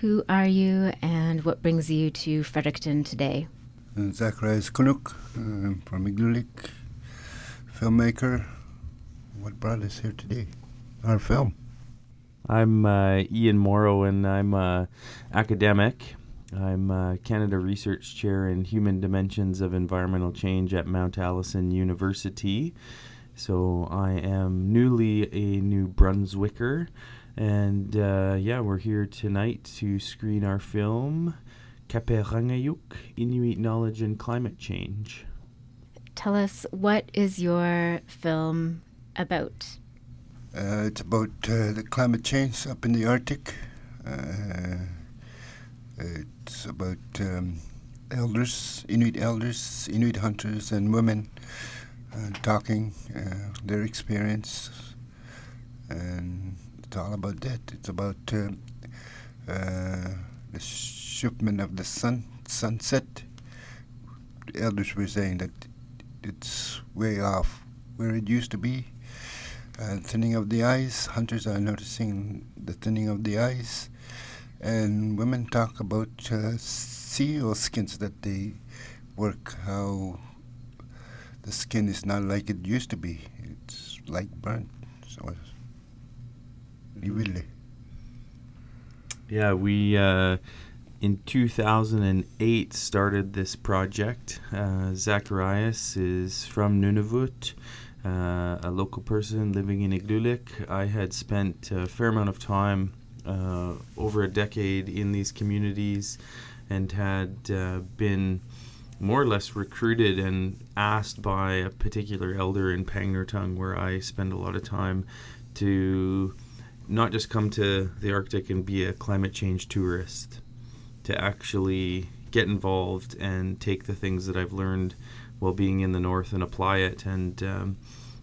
Who are you and what brings you to Fredericton today? Zacharias Kunuk from Igloolik, filmmaker. What brought us here today? Our film. I'm Ian Morrow, and I'm an academic. I'm Canada Research Chair in Human Dimensions of Environmental Change at Mount Allison University. So I am newly a New Brunswicker, and we're here tonight to screen our film, Kaperangayuk, Inuit Knowledge and Climate Change. Tell us, what is your film about? It's about the climate change up in the Arctic. It's about elders, Inuit hunters and women talking their experience, and it's all about that. It's about the shipment of the sunset. The elders were saying that it's way off where it used to be. Thinning of the ice. Hunters are noticing the thinning of the ice. And women talk about seal skins that they work, how the skin is not like it used to be. It's like burnt. So really. Yeah, we in 2008 started this project. Zacharias is from Nunavut, a local person living in Igloolik. I had spent a fair amount of time, over a decade, in these communities, and had been more or less recruited and asked by a particular elder in Pangnirtung, where I spend a lot of time, to not just come to the Arctic and be a climate change tourist, to actually get involved and take the things that I've learned while being in the North and apply it. And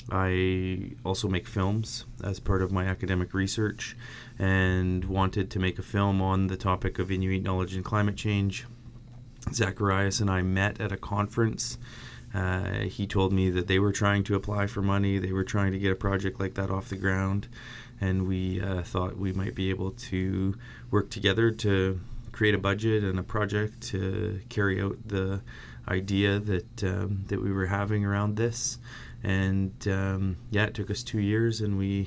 I also make films as part of my academic research, and wanted to make a film on the topic of Inuit knowledge and climate change. Zacharias and I met at a conference. He told me that they were trying to apply for money. They were trying to get a project like that off the ground, and we thought we might be able to work together to create a budget and a project to carry out the idea that we were having around this. And it took us 2 years, and we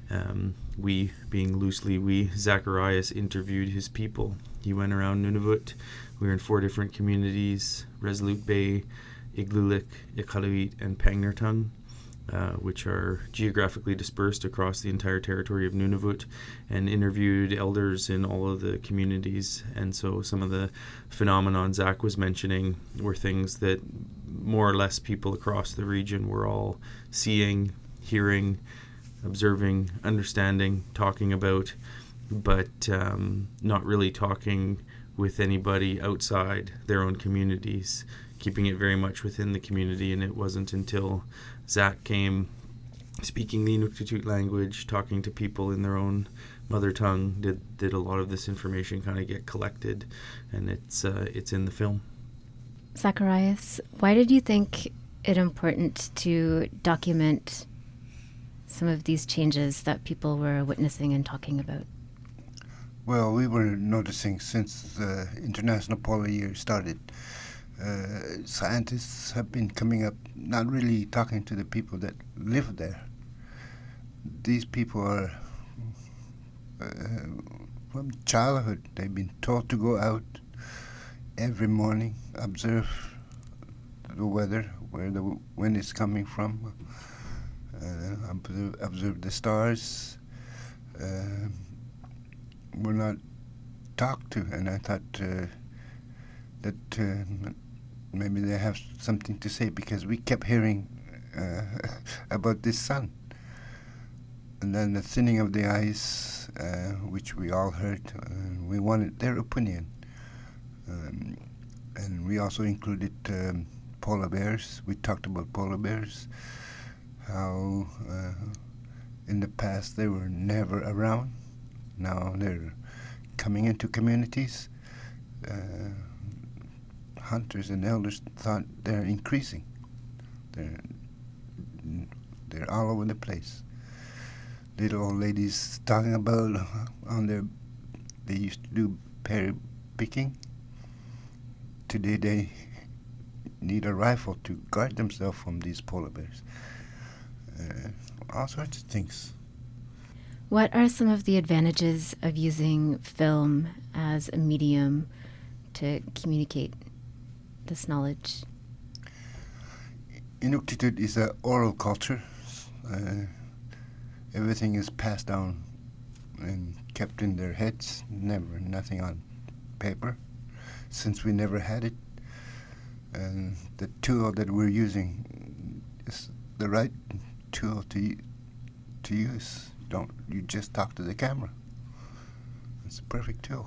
being loosely we, Zacharias interviewed his people. He went around Nunavut. We were in 4 different communities: Resolute Bay, Igloolik, Iqaluit, and Pangnirtung, which are geographically dispersed across the entire territory of Nunavut, and interviewed elders in all of the communities. And so some of the phenomenon Zach was mentioning were things that more or less people across the region were all seeing, hearing, observing, understanding, talking about, but not really talking with anybody outside their own communities, keeping it very much within the community. And it wasn't until Zach came, speaking the Inuktitut language, talking to people in their own mother tongue, did a lot of this information kind of get collected, and it's in the film. Zacharias, why did you think it important to document some of these changes that people were witnessing and talking about? Well, we were noticing since the International Polar Year started, scientists have been coming up, not really talking to the people that live there. These people are from childhood. They've been taught to go out every morning, observe the weather, where the wind is coming from, observe the stars. We're not talked to, and I thought that maybe they have something to say, because we kept hearing about this sun. And then the thinning of the ice, which we all heard, we wanted their opinion. And we also included polar bears. We talked about polar bears, how in the past they were never around. Now they're coming into communities. Hunters and elders thought they're increasing. They're all over the place. Little old ladies talking about they used to do berry picking. Today they need a rifle to guard themselves from these polar bears. All sorts of things. What are some of the advantages of using film as a medium to communicate this knowledge? Inuktitut is an oral culture. Everything is passed down and kept in their heads, nothing on paper, since we never had it. And the tool that we're using is the right tool to use. You just talk to the camera. It's a perfect tool.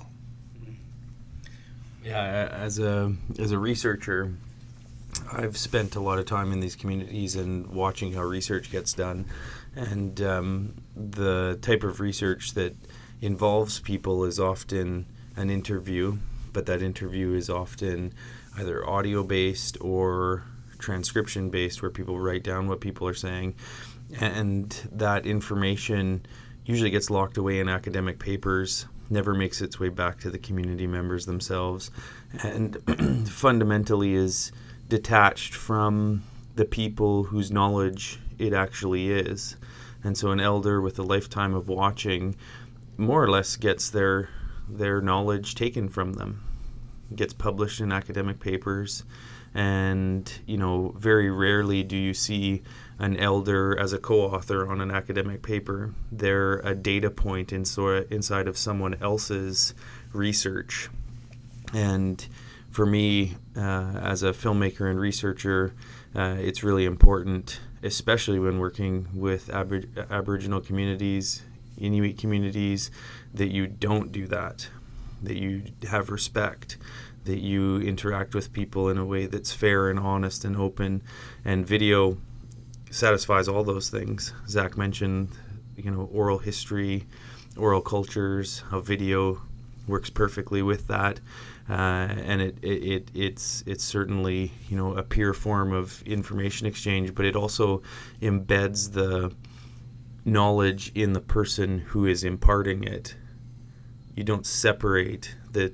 Yeah, as a researcher, I've spent a lot of time in these communities and watching how research gets done, and the type of research that involves people is often an interview, but that interview is often either audio-based or transcription-based, where people write down what people are saying, and that information usually gets locked away in academic papers, never makes its way back to the community members themselves, and fundamentally is detached from the people whose knowledge it actually is. And so an elder with a lifetime of watching more or less gets their knowledge taken from them, gets published in academic papers, and very rarely do you see an elder as a co-author on an academic paper. They're a data point inside of someone else's research. And for me, as a filmmaker and researcher, it's really important, especially when working with Aboriginal communities, Inuit communities, that you don't do that you have respect, that you interact with people in a way that's fair and honest and open. And video satisfies all those things. Zach mentioned, oral history, oral cultures, how video works perfectly with that. And it's certainly a pure form of information exchange, but it also embeds the knowledge in the person who is imparting it. You don't separate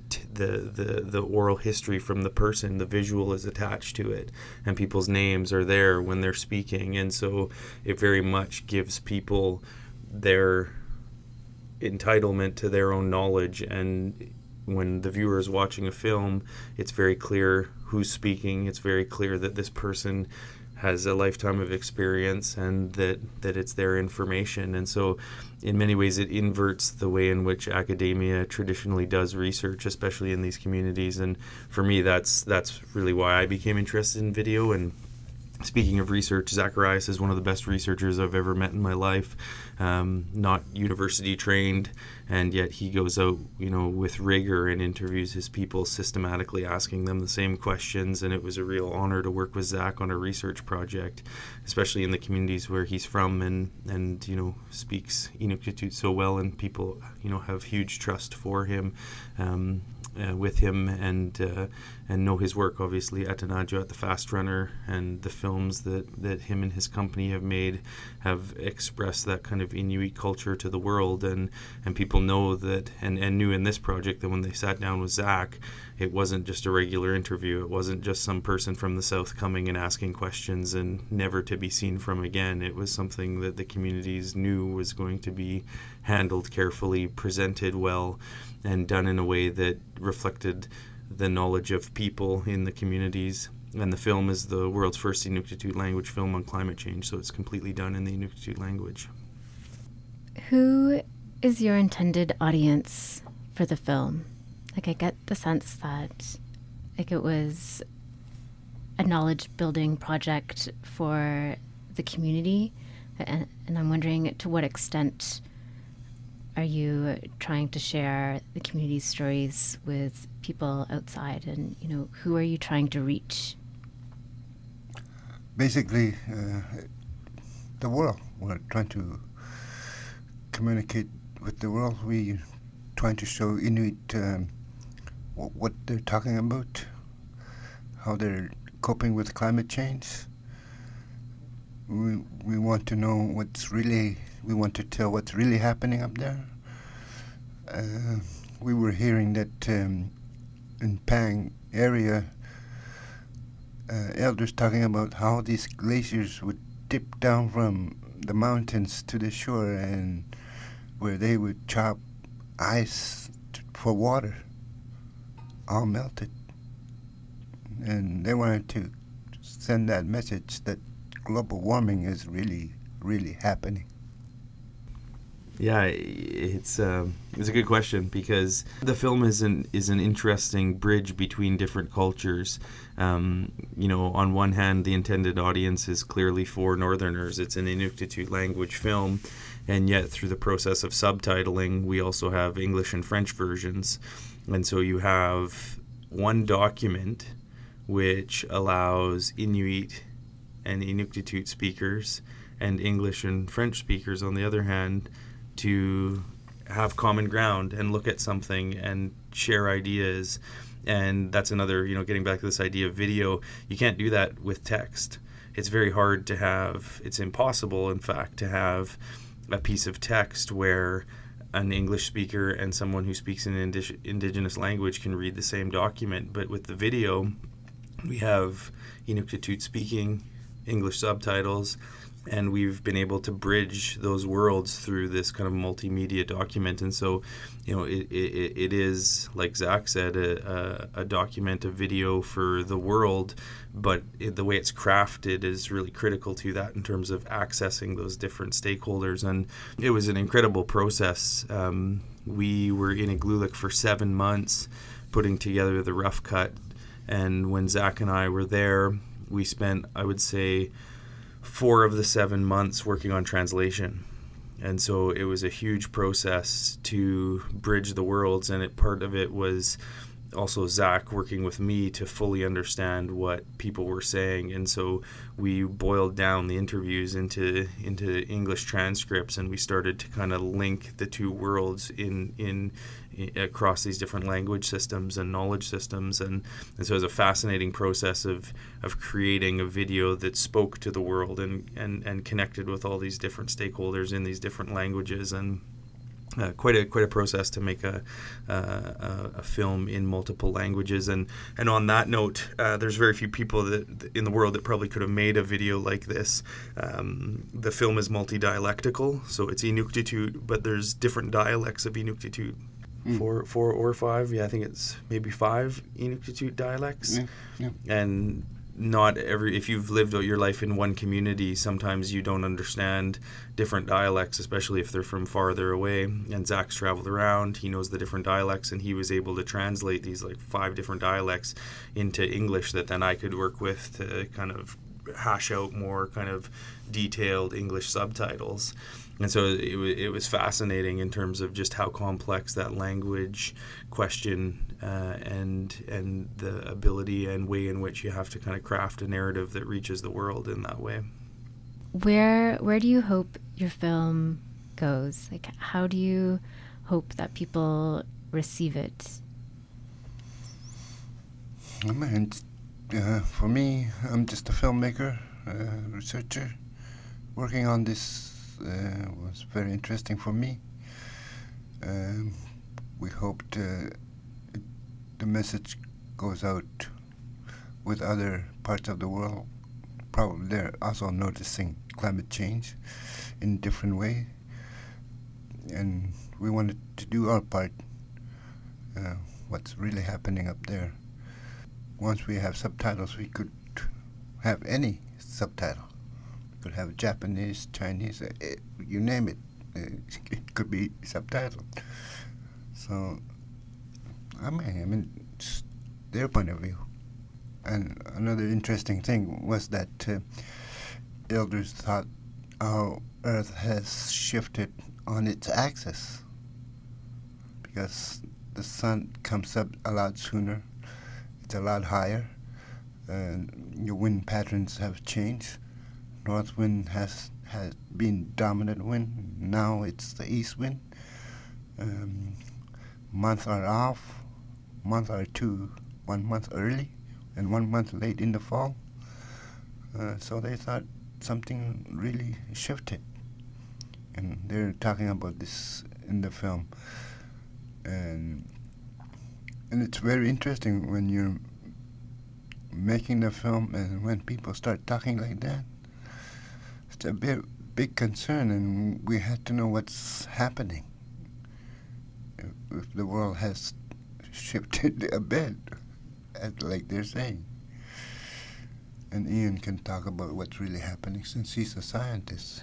the oral history from the person. The visual is attached to it, and people's names are there when they're speaking, and so it very much gives people their entitlement to their own knowledge. And when the viewer is watching a film, it's very clear who's speaking. It's very clear that this person has a lifetime of experience and that it's their information. And so in many ways it inverts the way in which academia traditionally does research, especially in these communities. And for me, that's really why I became interested in video. And speaking of research, Zacharias is one of the best researchers I've ever met in my life. Not university trained, and yet he goes out, with rigor and interviews his people, systematically asking them the same questions. And it was a real honor to work with Zach on a research project, especially in the communities where he's from, and speaks Inuktitut so well, and people have huge trust for him. With him and know his work, obviously. Atanadjo at the Fast Runner and the films that him and his company have made have expressed that kind of Inuit culture to the world, and people know that and knew in this project that when they sat down with Zach, it wasn't just a regular interview. It wasn't just some person from the South coming and asking questions and never to be seen from again. It was something that the communities knew was going to be handled carefully, presented well, and done in a way that reflected the knowledge of people in the communities. And the film is the world's first Inuktitut language film on climate change, so it's completely done in the Inuktitut language. Who is your intended audience for the film? I get the sense that it was a knowledge-building project for the community, and I'm wondering to what extent are you trying to share the community's stories with people outside, and who are you trying to reach? Basically, the world. We're trying to communicate with the world. We're trying to show Inuit what they're talking about, how they're coping with climate change. We want to know we want to tell what's really happening up there. we were hearing that in Pang area, elders talking about how these glaciers would dip down from the mountains to the shore, and where they would chop ice for water, all melted. And they wanted to send that message that global warming is really, really happening. Yeah, it's a good question, because the film is an interesting bridge between different cultures. On one hand, the intended audience is clearly for Northerners. It's an Inuktitut language film, and yet through the process of subtitling, we also have English and French versions. And so you have one document which allows Inuit and Inuktitut speakers and English and French speakers, on the other hand, to have common ground and look at something and share ideas. And that's another, getting back to this idea of video, you can't do that with text. It's very hard to have, it's impossible, in fact, to have a piece of text where an English speaker and someone who speaks an indigenous language can read the same document. But with the video, we have Inuktitut speaking, English subtitles, and we've been able to bridge those worlds through this kind of multimedia document. And so, it is, like Zach said, a document, a video for the world, but the way it's crafted is really critical to that in terms of accessing those different stakeholders. And it was an incredible process. We were in Igloolik for 7 months putting together the rough cut. And when Zach and I were there, we spent, I would say, 4 of the 7 months working on translation. And so it was a huge process to bridge the worlds, and part of it was also Zach working with me to fully understand what people were saying. And so we boiled down the interviews into English transcripts, and we started to kind of link the two worlds in across these different language systems and knowledge systems. And so it was a fascinating process of creating a video that spoke to the world and connected with all these different stakeholders in these different languages. And quite a process to make a film in multiple languages. And on that note, there's very few people that in the world that probably could have made a video like this. The film is multi-dialectical, so it's Inuktitut, but there's different dialects of Inuktitut. 4 or 5, I think it's maybe 5 Inuktitut dialects. Yeah. And not if you've lived out your life in one community, sometimes you don't understand different dialects, especially if they're from farther away. And Zach's traveled around, he knows the different dialects, and he was able to translate these 5 different dialects into English that then I could work with to kind of hash out more kind of detailed English subtitles. And so it was fascinating in terms of just how complex that language question and the ability and way in which you have to kind of craft a narrative that reaches the world in that way. Where do you hope your film goes? How do you hope that people receive it? For me, I'm just a filmmaker, researcher. Working on this was very interesting for me. We hope the message goes out with other parts of the world. Probably they're also noticing climate change in a different way. And we wanted to do our part, what's really happening up there. Once we have subtitles, we could have any subtitle. We could have Japanese, Chinese, you name it. It could be subtitled. So, I mean, it's their point of view. And another interesting thing was that elders thought our Earth has shifted on its axis because the sun comes up a lot sooner. It's a lot higher. Your wind patterns have changed. North wind has been dominant wind. Now it's the east wind. Months are off. Months are 1 month early and 1 month late in the fall. So they thought something really shifted. And they're talking about this in the film. And And it's very interesting when you're making the film and when people start talking like that. It's a big concern, and we had to know what's happening. If the world has shifted a bit, like they're saying. And Ian can talk about what's really happening since he's a scientist.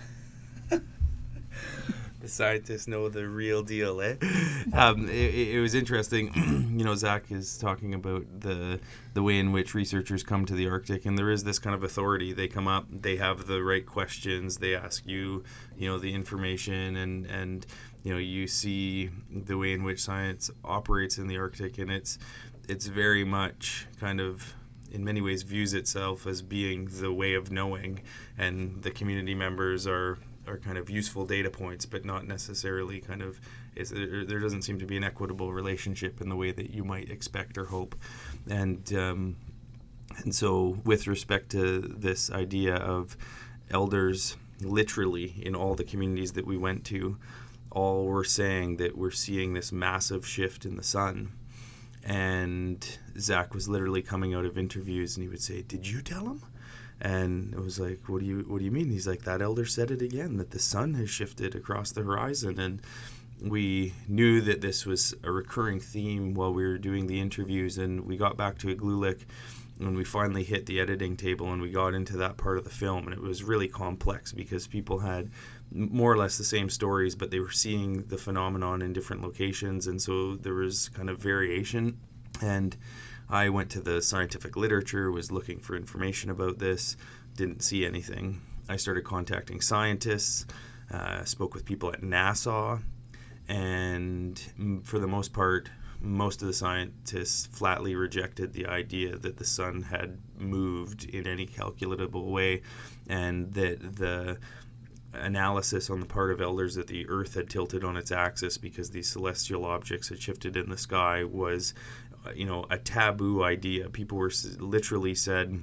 The scientists know the real deal, eh? It was interesting. Zach is talking about the way in which researchers come to the Arctic, and there is this kind of authority. They come up, they have the right questions, they ask you, the information, and you see the way in which science operates in the Arctic, and it's very much kind of, in many ways, views itself as being the way of knowing, and the community members are kind of useful data points, but not necessarily kind of, there doesn't seem to be an equitable relationship in the way that you might expect or hope. And so with respect to this idea of elders, literally in all the communities that we went to, all were saying that we're seeing this massive shift in the sun. And Zach was literally coming out of interviews and he would say, "Did you tell him?" And it was like, what do you mean? He's like, that elder said it again, that the sun has shifted across the horizon. And we knew that this was a recurring theme while we were doing the interviews. And we got back to Igloolik when we finally hit the editing table and we got into that part of the film. And it was really complex because people had more or less the same stories, but they were seeing the phenomenon in different locations. And so there was kind of variation. And I went to the scientific literature, was looking for information about this, didn't see anything. I started contacting scientists, spoke with people at NASA, and for the most part, most of the scientists flatly rejected the idea that the sun had moved in any calculable way, and that the analysis on the part of elders that the Earth had tilted on its axis because these celestial objects had shifted in the sky was a taboo idea. People were literally said,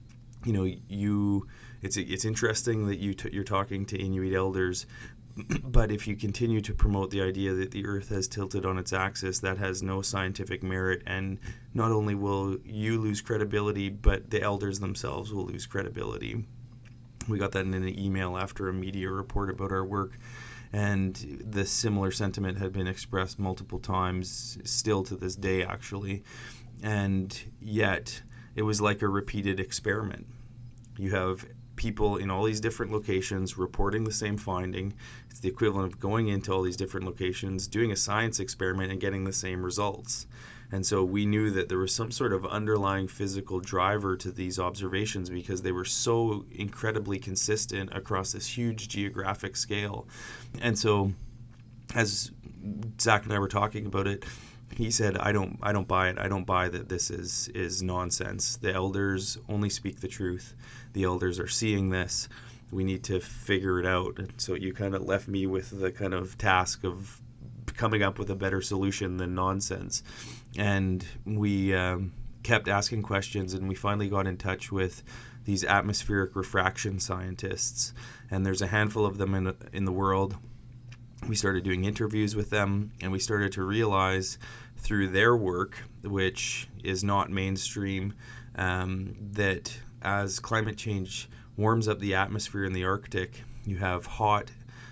it's interesting that you're talking to Inuit elders, but if you continue to promote the idea that the Earth has tilted on its axis, that has no scientific merit, and not only will you lose credibility, but the elders themselves will lose credibility. We got that in an email after a media report about our work. And the similar sentiment had been expressed multiple times, still to this day, actually. And yet, it was like a repeated experiment. You have people in all these different locations reporting the same finding. It's the equivalent of going into all these different locations, doing a science experiment, and getting the same results. And so we knew that there was some sort of underlying physical driver to these observations because they were so incredibly consistent across this huge geographic scale. And so as Zach and I were talking about it, he said, I don't buy it. I don't buy that this is nonsense. The elders only speak the truth. The elders are seeing this. We need to figure it out. And so you kind of left me with the kind of task of coming up with a better solution than nonsense. And we kept asking questions, and we finally got in touch with these atmospheric refraction scientists. And there's a handful of them in the world. We started doing interviews with them, and we started to realize through their work, which is not mainstream, that as climate change warms up the atmosphere in the Arctic, you have hot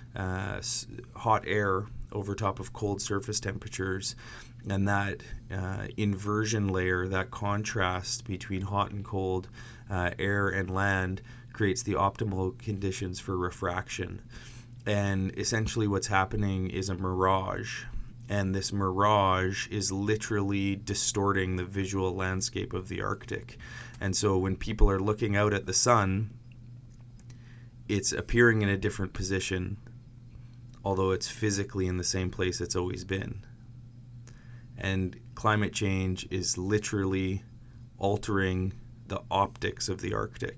air over top of cold surface temperatures, and that inversion layer, that contrast between hot and cold air and land, creates the optimal conditions for refraction. And essentially what's happening is a mirage, and this mirage is literally distorting the visual landscape of the Arctic. And so when people are looking out at the sun, it's appearing in a different position, although it's physically in the same place it's always been. And climate change is literally altering the optics of the Arctic.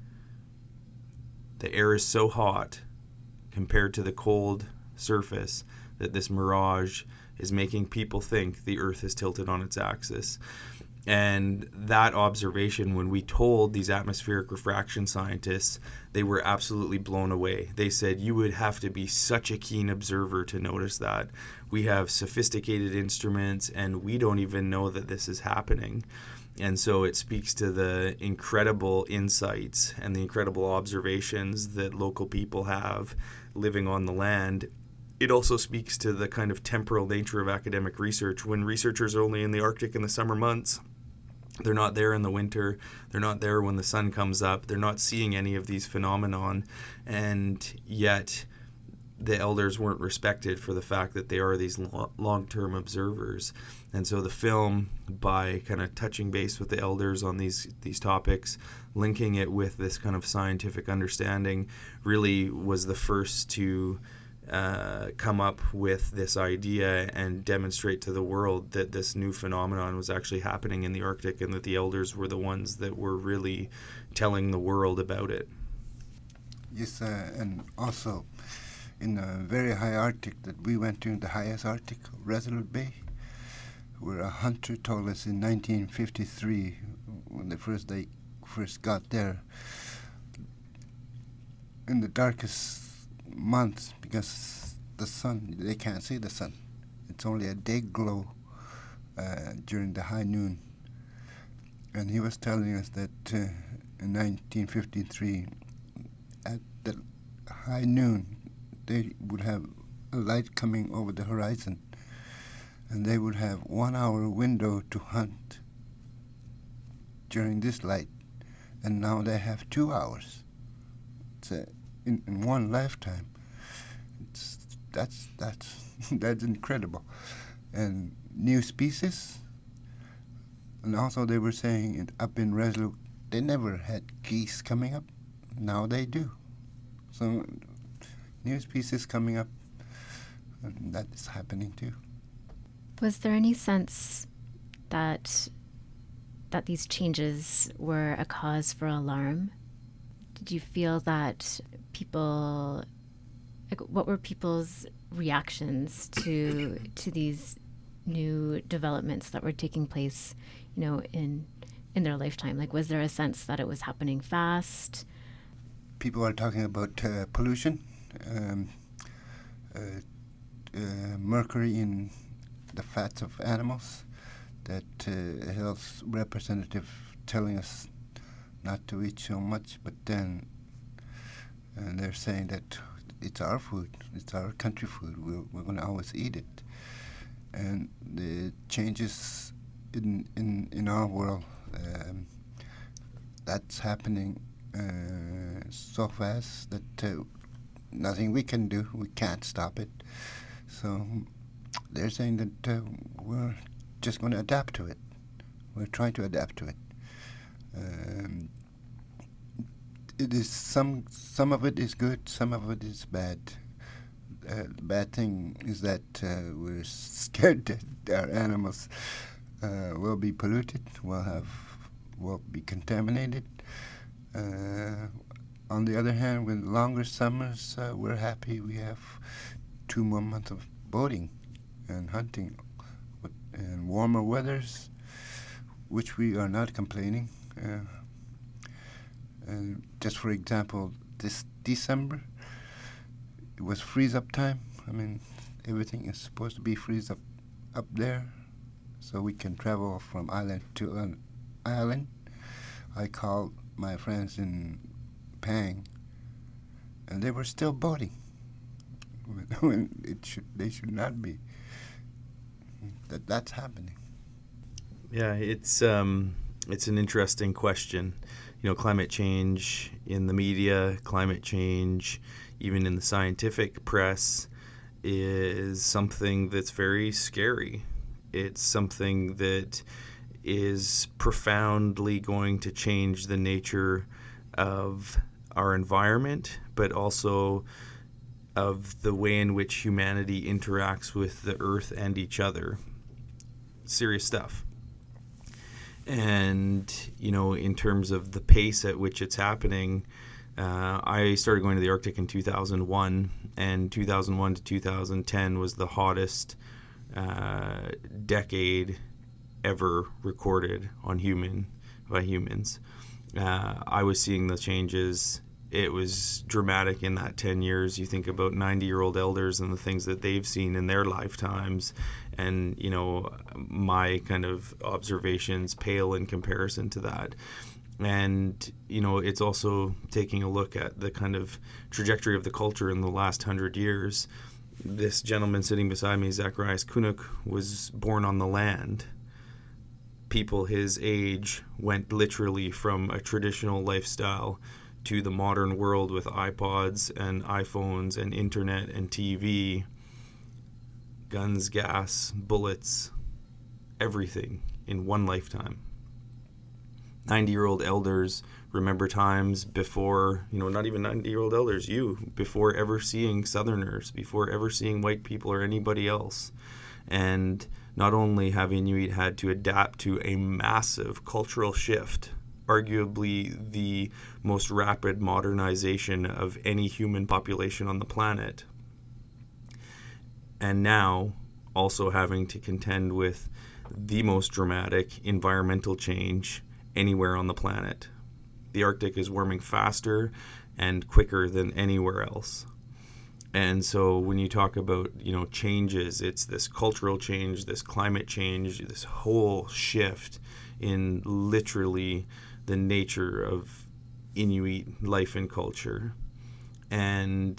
The air is so hot compared to the cold surface that this mirage is making people think the Earth is tilted on its axis. And that observation, when we told these atmospheric refraction scientists, they were absolutely blown away. They said, you would have to be such a keen observer to notice that. We have sophisticated instruments, and we don't even know that this is happening. And so it speaks to the incredible insights and the incredible observations that local people have living on the land. It also speaks to the kind of temporal nature of academic research. When researchers are only in the Arctic in the summer months, they're not there in the winter. They're not there when the sun comes up. They're not seeing any of these phenomenon. And yet the elders weren't respected for the fact that they are these long-term observers. And so the film, by kind of touching base with the elders on these topics, linking it with this kind of scientific understanding, really was the first to come up with this idea and demonstrate to the world that this new phenomenon was actually happening in the Arctic, and that the elders were the ones that were really telling the world about it. Yes, and also in the very high Arctic that we went to, the highest Arctic, Resolute Bay, where a hunter told us in 1953, when they first got there, in the darkest months, because the sun, they can't see the sun. It's only a day glow during the high noon. And he was telling us that in 1953, at the high noon, they would have a light coming over the horizon, and they would have 1 hour window to hunt during this light, and now they have 2 hours. It's in one lifetime. That's that's incredible. And new species. And also they were saying up in Resolute, they never had geese coming up. Now they do. So new species coming up, and that is happening too. Was there any sense that these changes were a cause for alarm? Did you feel that people, like, what were people's reactions to these new developments that were taking place, in their lifetime? Like, was there a sense that it was happening fast? People are talking about pollution, mercury in the fats of animals, that a health representative telling us not to eat so much, but then they're saying that it's our food, it's our country food, we're going to always eat it. And the changes in our world, that's happening so fast that nothing we can do, we can't stop it. So they're saying that we're just going to adapt to it. We're trying to adapt to it. It is some of it is good, some of it is bad. The bad thing is that we're scared that our animals will be polluted, will be contaminated. On the other hand, with longer summers, we're happy. We have 2 more months of boating and hunting, and warmer weathers, which we are not complaining. And just for example, this December, it was freeze-up time. I mean, everything is supposed to be freeze up there, so we can travel from island to an island. I called my friends in Pang, and they were still boating when they should not be. That's happening. Yeah, it's an interesting question. Climate change in the media, climate change even in the scientific press is something that's very scary. It's something that is profoundly going to change the nature of our environment, but also of the way in which humanity interacts with the earth and each other. Serious stuff. And, in terms of the pace at which it's happening, I started going to the Arctic in 2001, and 2001 to 2010 was the hottest decade ever recorded by humans. I was seeing the changes. It was dramatic in that 10 years. You think about 90-year-old elders and the things that they've seen in their lifetimes, and my kind of observations pale in comparison to that. And it's also taking a look at the kind of trajectory of the culture in the last 100 years. This gentleman sitting beside me, Zacharias Kunuk, was born on the land. People his age went literally from a traditional lifestyle to the modern world with iPods and iPhones and internet and TV, guns, gas, bullets, everything in one lifetime. 90-year-old elders remember times before, not even 90-year-old elders, before ever seeing Southerners, before ever seeing white people or anybody else. And not only have Inuit had to adapt to a massive cultural shift, arguably the most rapid modernization of any human population on the planet, and now also having to contend with the most dramatic environmental change anywhere on the planet. The Arctic is warming faster and quicker than anywhere else. And so when you talk about, changes, it's this cultural change, this climate change, this whole shift in literally the nature of Inuit life and culture. And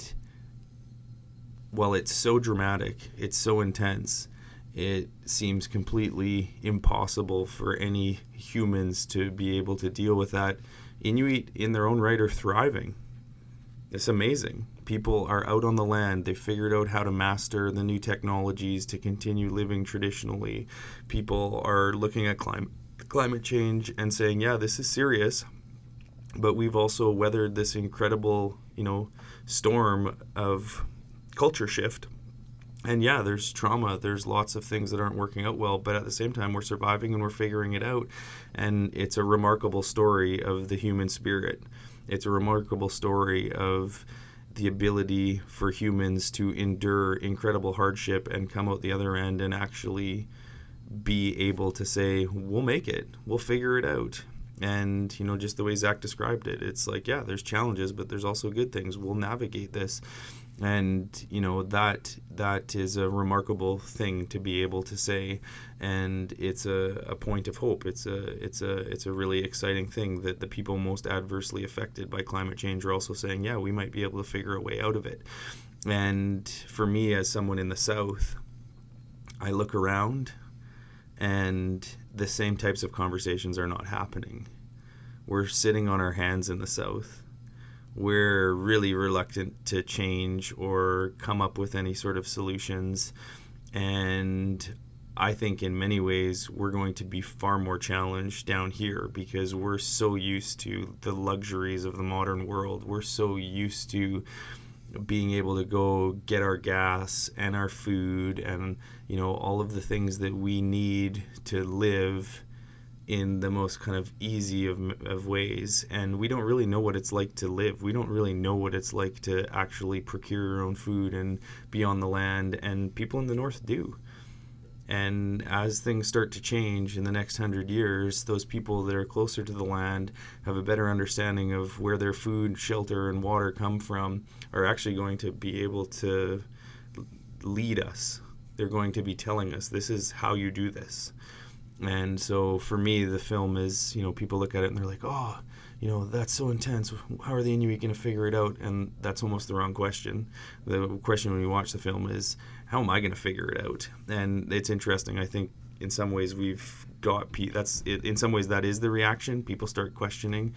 while it's so dramatic, it's so intense, it seems completely impossible for any humans to be able to deal with that. Inuit in their own right are thriving. It's amazing. People are out on the land. They figured out how to master the new technologies to continue living traditionally. People are looking at climate change and saying, yeah, this is serious, but we've also weathered this incredible, storm of culture shift. And yeah, there's trauma. There's lots of things that aren't working out well, but at the same time, we're surviving and we're figuring it out. And it's a remarkable story of the human spirit. It's a remarkable story of the ability for humans to endure incredible hardship and come out the other end and actually be able to say, we'll make it, we'll figure it out. And, just the way Zach described it, it's like, yeah, there's challenges, but there's also good things. We'll navigate this. And, that is a remarkable thing to be able to say. And it's a point of hope. It's a really exciting thing that the people most adversely affected by climate change are also saying, yeah, we might be able to figure a way out of it. And for me, as someone in the South, I look around and the same types of conversations are not happening. We're sitting on our hands in the South. We're really reluctant to change or come up with any sort of solutions. And I think in many ways we're going to be far more challenged down here because we're so used to the luxuries of the modern world. We're so used to being able to go get our gas and our food and, all of the things that we need to live in the most kind of easy of ways. And we don't really know what it's like to live. We don't really know what it's like to actually procure your own food and be on the land. And people in the North do. And as things start to change in the next 100 years, those people that are closer to the land have a better understanding of where their food, shelter, and water come from, are actually going to be able to lead us. They're going to be telling us, this is how you do this. And so for me, the film is, people look at it and they're like, oh, that's so intense. How are the Inuit going to figure it out? And that's almost the wrong question. The question when you watch the film is, how am I going to figure it out? And it's interesting. I think in some ways we've got, in some ways that is the reaction. People start questioning.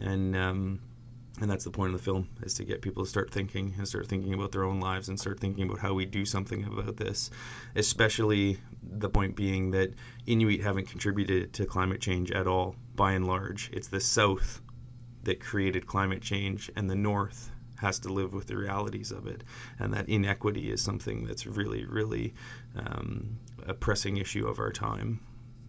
And that's the point of the film, is to get people to start thinking about their own lives and start thinking about how we do something about this, especially the point being that Inuit haven't contributed to climate change at all, by and large. It's the South that created climate change, and the North has to live with the realities of it. And that inequity is something that's really, really a pressing issue of our time.